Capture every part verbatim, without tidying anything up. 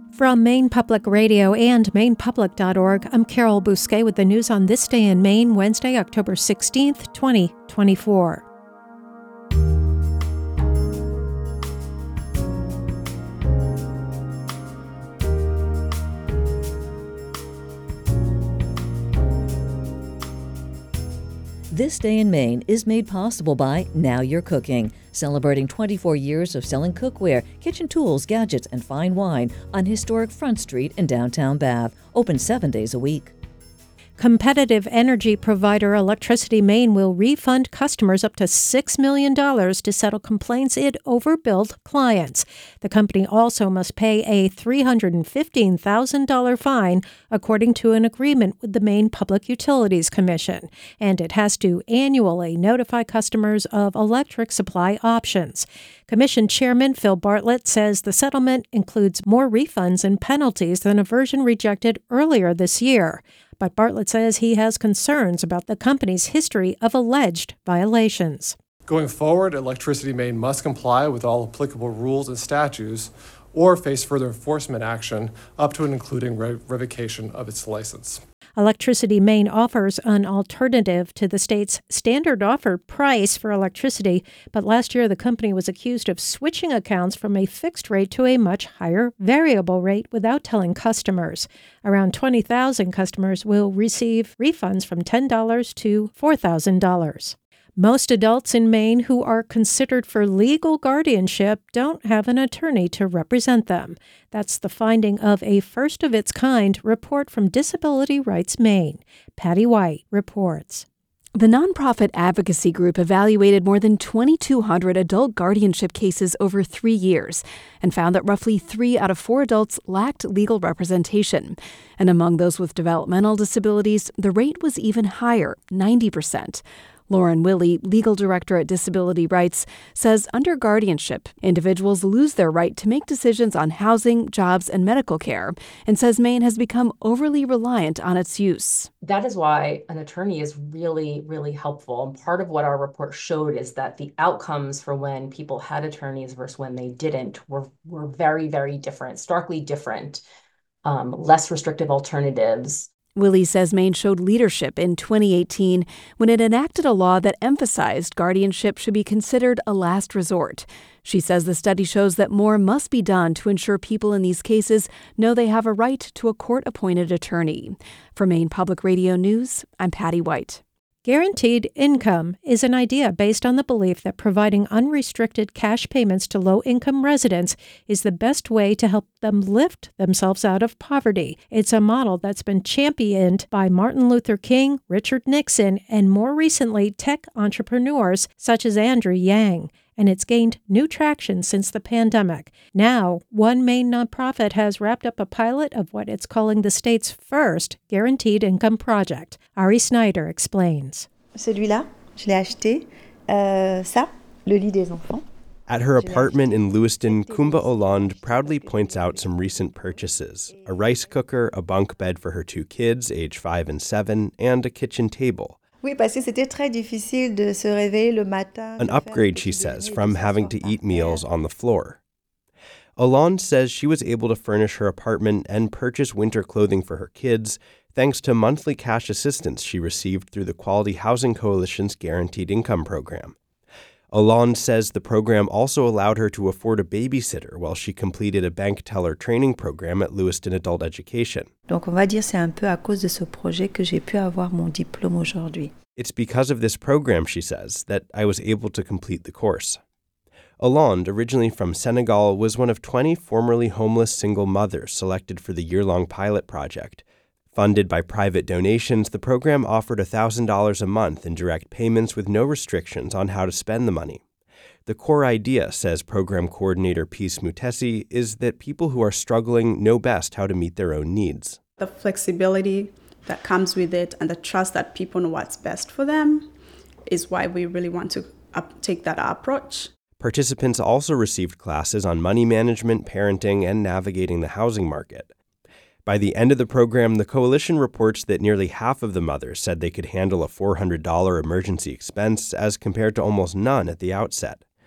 From Maine Public Radio and maine public dot org, I'm Carol Bousquet with the news on This Day in Maine, Wednesday, October sixteenth, twenty twenty-four. This Day in Maine is made possible by Now You're Cooking, celebrating twenty-four years of selling cookware, kitchen tools, gadgets, and fine wine on historic Front Street in downtown Bath. Open seven days a week. Competitive energy provider Electricity Maine will refund customers up to six million dollars to settle complaints it overbilled clients. The company also must pay a three hundred fifteen thousand dollars fine, according to an agreement with the Maine Public Utilities Commission, and it has to annually notify customers of electric supply options. Commission Chairman Phil Bartlett says the settlement includes more refunds and penalties than a version rejected earlier this year. But Bartlett says he has concerns about the company's history of alleged violations. Going forward, Electricity Maine must comply with all applicable rules and statutes or face further enforcement action up to and including re- revocation of its license. Electricity Maine offers an alternative to the state's standard offered price for electricity, but last year the company was accused of switching accounts from a fixed rate to a much higher variable rate without telling customers. Around twenty thousand customers will receive refunds from ten dollars to four thousand dollars. Most adults in Maine who are considered for legal guardianship don't have an attorney to represent them. That's the finding of a first-of-its-kind report from Disability Rights Maine. Patty White reports. The nonprofit advocacy group evaluated more than twenty-two hundred adult guardianship cases over three years and found that roughly three out of four adults lacked legal representation. And among those with developmental disabilities, the rate was even higher, ninety percent. Lauren Willey, legal director at Disability Rights, says under guardianship, individuals lose their right to make decisions on housing, jobs, and medical care, and says Maine has become overly reliant on its use. That is why an attorney is really, really helpful. And part of what our report showed is that the outcomes for when people had attorneys versus when they didn't were, were very, very different, starkly different, um, less restrictive alternatives. Willey says Maine showed leadership in twenty eighteen when it enacted a law that emphasized guardianship should be considered a last resort. She says the study shows that more must be done to ensure people in these cases know they have a right to a court-appointed attorney. For Maine Public Radio News, I'm Patty White. Guaranteed income is an idea based on the belief that providing unrestricted cash payments to low-income residents is the best way to help them lift themselves out of poverty. It's a model that's been championed by Martin Luther King, Richard Nixon, and more recently tech entrepreneurs such as Andrew Yang. And it's gained new traction since the pandemic. Now, one Maine nonprofit has wrapped up a pilot of what it's calling the state's first guaranteed income project. Ari Snyder explains. Celui-là, je l'ai acheté. Euh, ça, le lit des enfants. At her apartment in Lewiston, Kumba Hollande proudly points out some recent purchases: a rice cooker, a bunk bed for her two kids, age five and seven, and a kitchen table. Oui, parce que c'était très difficile de se réveiller le matin. An upgrade, she says, from having to eat meals on the floor. Hollande says she was able to furnish her apartment and purchase winter clothing for her kids thanks to monthly cash assistance she received through the Quality Housing Coalition's Guaranteed Income Program. Hollande says the program also allowed her to afford a babysitter while she completed a bank teller training program at Lewiston Adult Education. Donc on va dire c'est un peu à cause de ce projet que j'ai pu avoir mon diplôme aujourd'hui. It's because of this program, she says, that I was able to complete the course. Hollande, originally from Senegal, was one of twenty formerly homeless single mothers selected for the year-long pilot project. Funded by private donations, the program offered one thousand dollars a month in direct payments with no restrictions on how to spend the money. The core idea, says program coordinator Peace Mutesi, is that people who are struggling know best how to meet their own needs. The flexibility that comes with it and the trust that people know what's best for them is why we really want to up- take that approach. Participants also received classes on money management, parenting, and navigating the housing market. By the end of the program, the coalition reports that nearly half of the mothers said they could handle a four hundred dollars emergency expense as compared to almost none at the outset.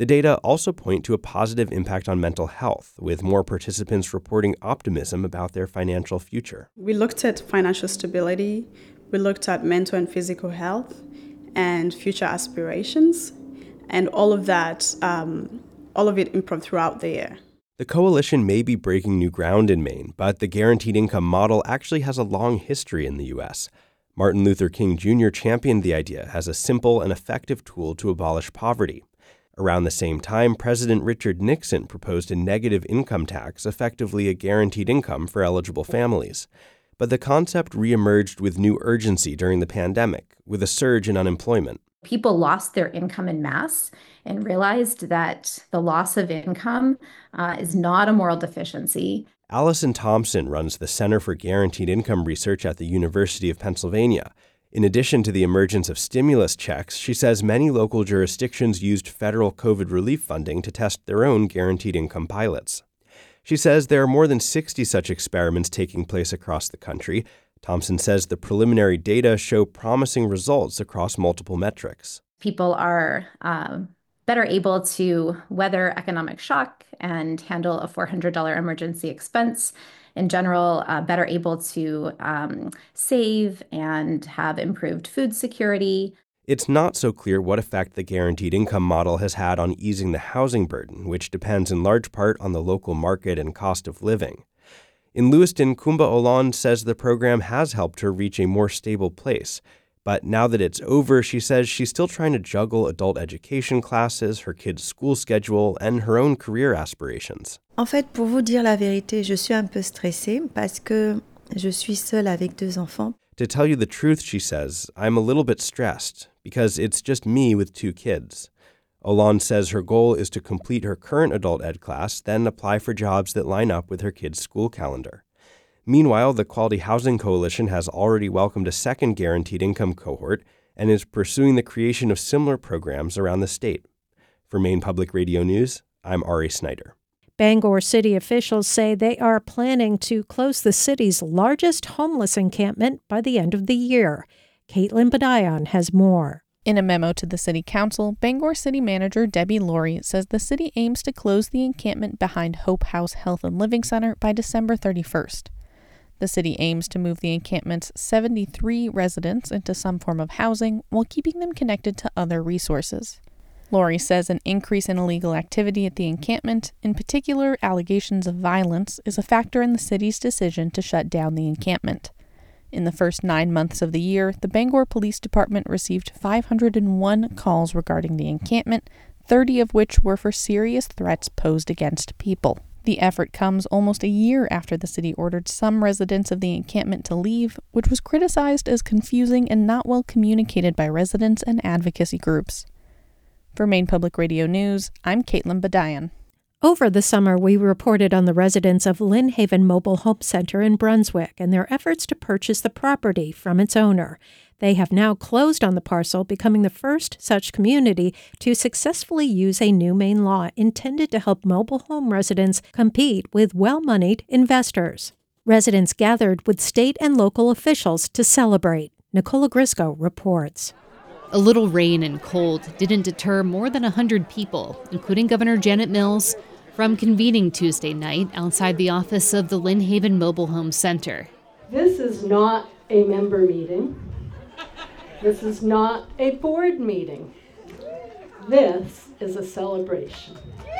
The data also point to a positive impact on mental health, with more participants reporting optimism about their financial future. We looked at financial stability, we looked at mental and physical health, and future aspirations, and all of that, um, all of it improved throughout the year. The coalition may be breaking new ground in Maine, but the guaranteed income model actually has a long history in the U S. Martin Luther King Junior championed the idea as a simple and effective tool to abolish poverty. Around the same time, President Richard Nixon proposed a negative income tax, effectively a guaranteed income for eligible families. But the concept reemerged with new urgency during the pandemic, with a surge in unemployment. People lost their income en masse and realized that the loss of income uh, is not a moral deficiency. Allison Thompson runs the Center for Guaranteed Income Research at the University of Pennsylvania. In addition to the emergence of stimulus checks, she says many local jurisdictions used federal COVID relief funding to test their own guaranteed income pilots. She says there are more than sixty such experiments taking place across the country. Thompson says the preliminary data show promising results across multiple metrics. People are um, better able to weather economic shock and handle a four hundred dollars emergency expense. In general, uh, better able to um, save and have improved food security. It's not so clear what effect the guaranteed income model has had on easing the housing burden, which depends in large part on the local market and cost of living. In Lewiston, Kumba Hollande says the program has helped her reach a more stable place. But now that it's over, she says she's still trying to juggle adult education classes, her kids' school schedule, and her own career aspirations. En fait, pour vous dire la vérité, je suis un peu stressée parce que je suis seule avec deux enfants. To tell you the truth, she says, I'm a little bit stressed because it's just me with two kids. Hollande says her goal is to complete her current adult ed class, then apply for jobs that line up with her kids' school calendar. Meanwhile, the Quality Housing Coalition has already welcomed a second guaranteed income cohort and is pursuing the creation of similar programs around the state. For Maine Public Radio News, I'm Ari Snyder. Bangor city officials say they are planning to close the city's largest homeless encampment by the end of the year. Caitlin Badayan has more. In a memo to the City Council, Bangor City Manager Debbie Laurie says the city aims to close the encampment behind Hope House Health and Living Center by December thirty-first. The city aims to move the encampment's seventy-three residents into some form of housing while keeping them connected to other resources. Laurie says an increase in illegal activity at the encampment, in particular allegations of violence, is a factor in the city's decision to shut down the encampment. In the first nine months of the year, the Bangor Police Department received five hundred one calls regarding the encampment, thirty of which were for serious threats posed against people. The effort comes almost a year after the city ordered some residents of the encampment to leave, which was criticized as confusing and not well communicated by residents and advocacy groups. For Maine Public Radio News, I'm Caitlin Badayan. Over the summer, we reported on the residents of Lynn Haven Mobile Home Center in Brunswick and their efforts to purchase the property from its owner. They have now closed on the parcel, becoming the first such community to successfully use a new Maine law intended to help mobile home residents compete with well-moneyed investors. Residents gathered with state and local officials to celebrate. Nicola Grisco reports. A little rain and cold didn't deter more than one hundred people, including Governor Janet Mills, from convening Tuesday night outside the office of the Lynn Haven Mobile Home Center. This is not a member meeting. This is not a board meeting. This is a celebration.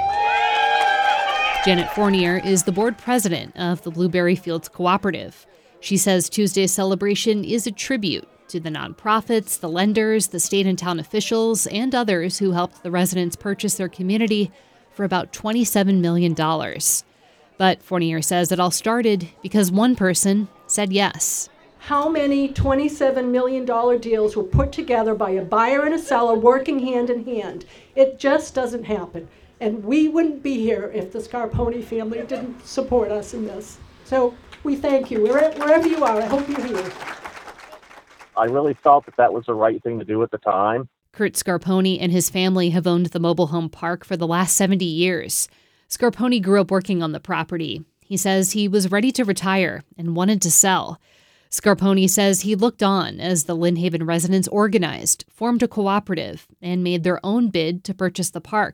Janet Fournier is the board president of the Blueberry Fields Cooperative. She says Tuesday's celebration is a tribute to the nonprofits, the lenders, the state and town officials, and others who helped the residents purchase their community for about twenty-seven million dollars. But Fournier says it all started because one person said yes. How many twenty-seven million dollars deals were put together by a buyer and a seller working hand in hand? It just doesn't happen. And we wouldn't be here if the Scarponi family didn't support us in this. So we thank you. Wherever you are, I hope you're here. I really felt that that was the right thing to do at the time. Kurt Scarponi and his family have owned the mobile home park for the last seventy years. Scarponi grew up working on the property. He says he was ready to retire and wanted to sell. Scarponi says he looked on as the Lynn Haven residents organized, formed a cooperative, and made their own bid to purchase the park.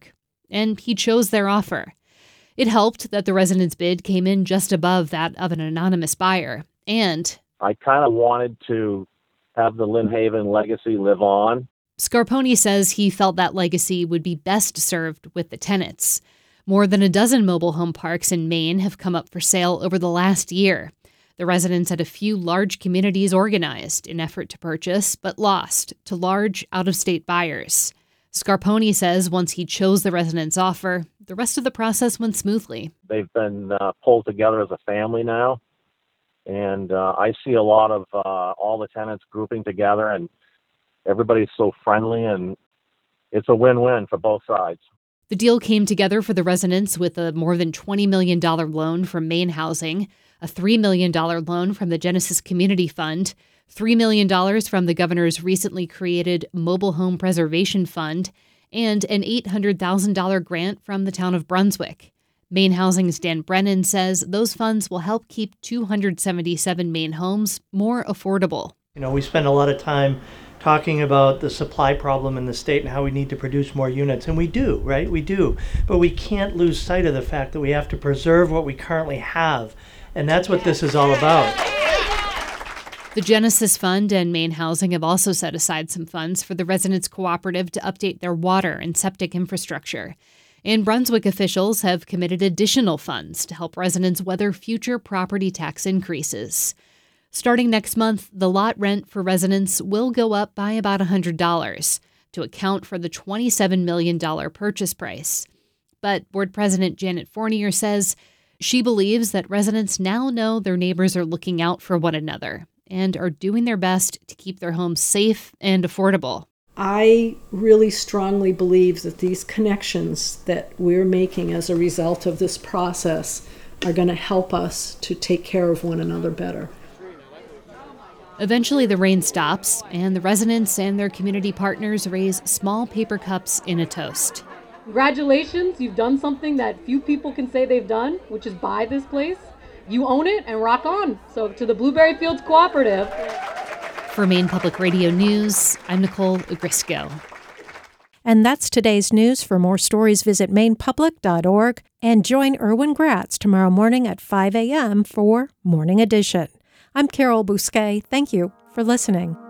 and he chose their offer. It helped that the residents' bid came in just above that of an anonymous buyer, and I kind of wanted to have the Lynn Haven legacy live on. Scarponi says he felt that legacy would be best served with the tenants. More than a dozen mobile home parks in Maine have come up for sale over the last year. The residents had a few large communities organized in effort to purchase, but lost to large, out-of-state buyers. Scarponi says once he chose the residents' offer, the rest of the process went smoothly. They've been uh, pulled together as a family now, and uh, I see a lot of uh, all the tenants grouping together, and everybody's so friendly, and it's a win-win for both sides. The deal came together for the residents with a more than twenty million dollars loan from Maine Housing, a three million dollars loan from the Genesis Community Fund, three million dollars from the governor's recently created Mobile Home Preservation Fund, and an eight hundred thousand dollars grant from the town of Brunswick. Maine Housing's Dan Brennan says those funds will help keep two hundred seventy-seven Maine homes more affordable. You know, we spend a lot of time talking about the supply problem in the state and how we need to produce more units, and we do, right? We do. But we can't lose sight of the fact that we have to preserve what we currently have, and that's what this is all about. The Genesis Fund and Maine Housing have also set aside some funds for the Residents Cooperative to update their water and septic infrastructure. And Brunswick officials have committed additional funds to help residents weather future property tax increases. Starting next month, the lot rent for residents will go up by about one hundred dollars to account for the twenty-seven million dollars purchase price. But Board President Janet Fournier says she believes that residents now know their neighbors are looking out for one another and are doing their best to keep their homes safe and affordable. I really strongly believe that these connections that we're making as a result of this process are going to help us to take care of one another better. Eventually, the rain stops, and the residents and their community partners raise small paper cups in a toast. Congratulations, you've done something that few people can say they've done, which is buy this place. You own it and rock on. So to the Blueberry Fields Cooperative. For Maine Public Radio News, I'm Nicole Ugrisco. And that's today's news. For more stories, visit maine public dot org and join Erwin Gratz tomorrow morning at five a.m. for Morning Edition. I'm Carol Bousquet. Thank you for listening.